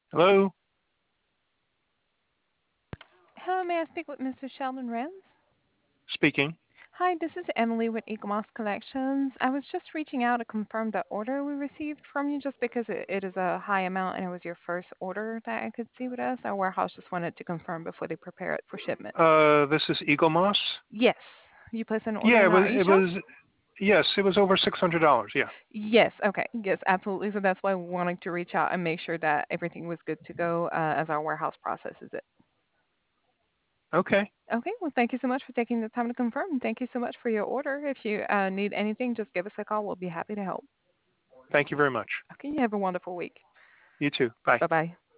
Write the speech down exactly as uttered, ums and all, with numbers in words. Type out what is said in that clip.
Hello, Hello, may I speak with Mister Sheldon Renz? speaking. Hi, this is Emily with Eaglemoss Collections. I was just reaching out to confirm the order we received from you just because it, it is a high amount and it was your first order that I could see with us. Our warehouse just wanted to confirm before they prepare it for shipment. Uh, this is Eagle Moss. Yes. You placed an order Yeah, it in was. our It e-shop? was. Yes, it was over six hundred dollars. Yeah. Yes, okay. Yes, absolutely. So that's why we wanted to reach out and make sure that everything was good to go uh, as our warehouse processes it. Okay. Okay, well, thank you so much for taking the time to confirm. Thank you so much for your order. If you uh, need anything, just give us a call. We'll be happy to help. Thank you very much. Okay, you have a wonderful week. You too. Bye. Bye bye.